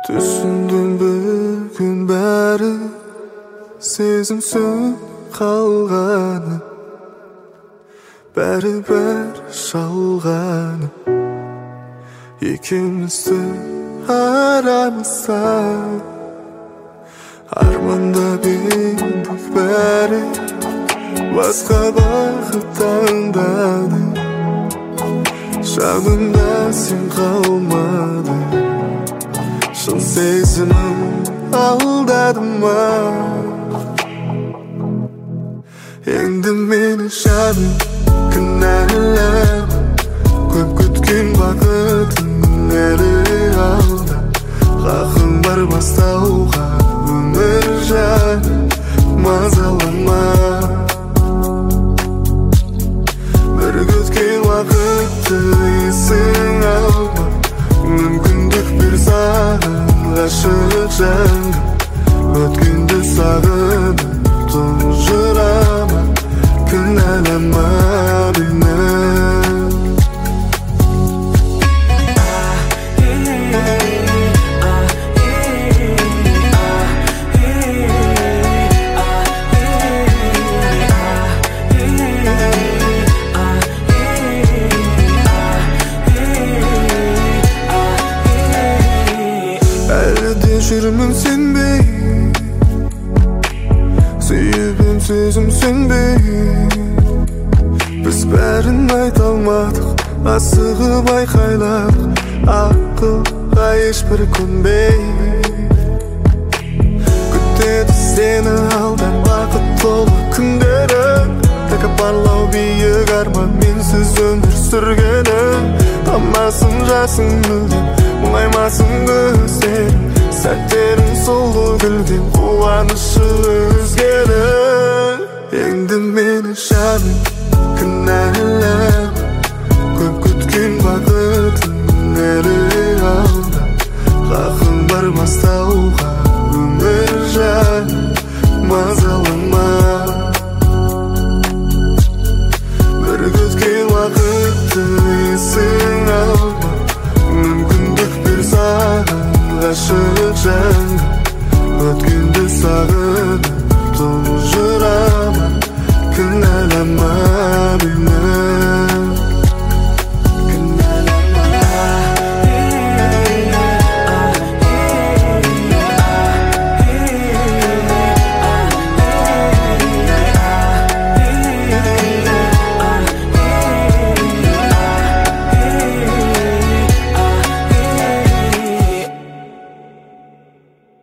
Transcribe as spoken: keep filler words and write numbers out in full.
Түсіндім бүгін бәрі сезімсің қалғаны, бәрі-бәрі жалғаны. Екеумізді арамызда армандап едік бәрі, басқа бақыт таңдады. Жанымда сен қалмады, шын сезімім алдады ма? Енді мені жаным кінәлама, көп күткен бақытым әлі алда. Хақым бар бастауға өмір жаным, мазалама. Бір күткен уақытты есің алма, мүмкіндік бер саған ғашық жанға. Өткенді сағынып тұнжырама, кінәлама мені. Әлі де жүрмін сенбей, сүйіп ем сөзім сөнбей. Біз бәрін айта алмадық, асығып айқайладық, ақылға ешбір көнбей. Күтеді сені алдан бақыт толы күндері, тәкаппарлау биік арман менсіз өмір сүргені. Тамасын жасың мүлдем, мұңаймасын көздерің, сәттерің сұлу күлген қуанышы өзгені. Енді мені жаным кінәлама, көп күткен бақыт